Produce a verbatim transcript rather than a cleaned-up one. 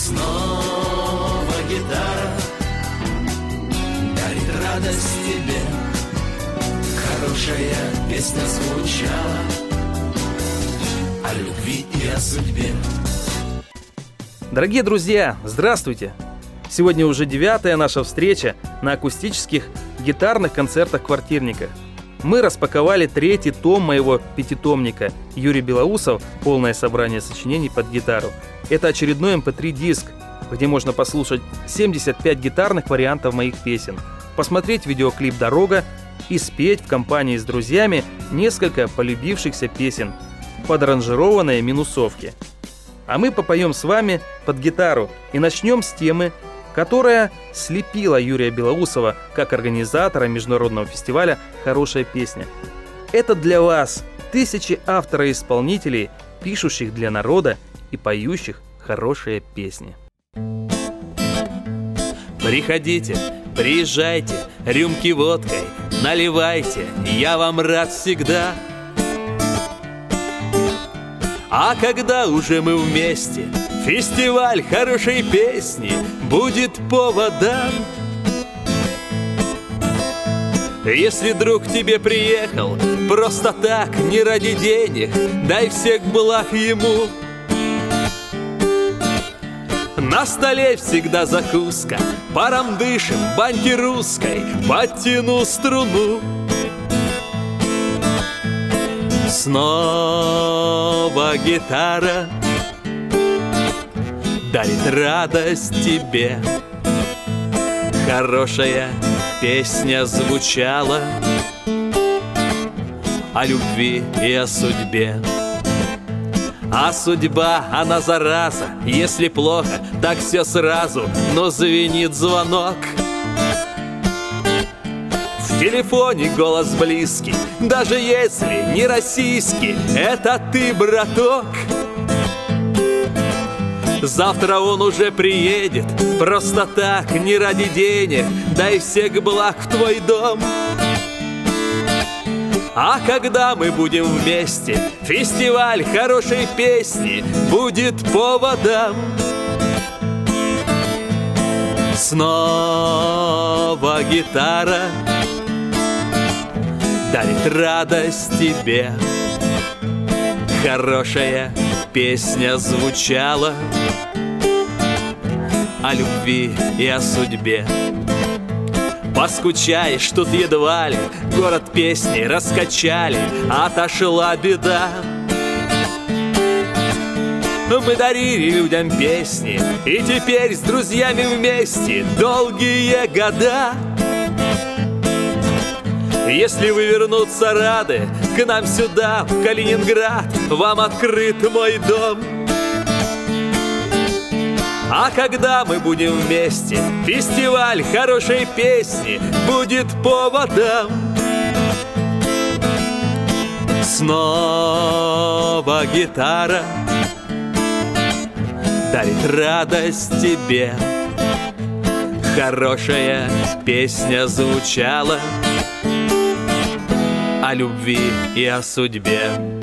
Снова гитара дарит радость тебе. Хорошая песня звучала о любви и о судьбе. Дорогие друзья, здравствуйте! Сегодня уже девятая наша встреча на акустических гитарных концертах квартирника. Мы распаковали третий том моего пятитомника «Юрий Белоусов. Полное собрание сочинений под гитару». Это очередной эм пэ три диск, где можно послушать семьдесят пять гитарных вариантов моих песен, посмотреть видеоклип «Дорога» и спеть в компании с друзьями несколько полюбившихся песен под аранжированные минусовки. А мы попоем с вами под гитару и начнем с темы, которая слепила Юрия Белоусова как организатора международного фестиваля «Хорошая песня». Это для вас тысячи авторов и исполнителей, пишущих для народа и поющих хорошие песни. Приходите, приезжайте, рюмки водкой наливайте, я вам рад всегда. А когда уже мы вместе, фестиваль хорошей песни будет поводом. Если друг к тебе приехал просто так, не ради денег, дай всех благ ему. На столе всегда закуска, паром дышим, баньки русской, подтяну струну. Снова гитара дарит радость тебе. Хорошая песня звучала о любви и о судьбе. А судьба, она зараза, если плохо, так все сразу, но звенит звонок. В телефоне голос близкий, даже если не российский, это ты, браток. Завтра он уже приедет, просто так, не ради денег, дай всех благ в твой дом. А когда мы будем вместе, фестиваль хорошей песни будет поводом. Снова гитара дарит радость тебе. Хорошая песня звучала о любви и о судьбе. Поскучаешь, тут едва ли город песни раскачали, отошла беда. Мы дарили людям песни, и теперь с друзьями вместе долгие года. Если вы вернуться рады к нам сюда, в Калининград, вам открыт мой дом. А когда мы будем вместе, фестиваль хорошей песни будет поводом. Снова гитара дарит радость тебе. Хорошая песня звучала о любви и о судьбе.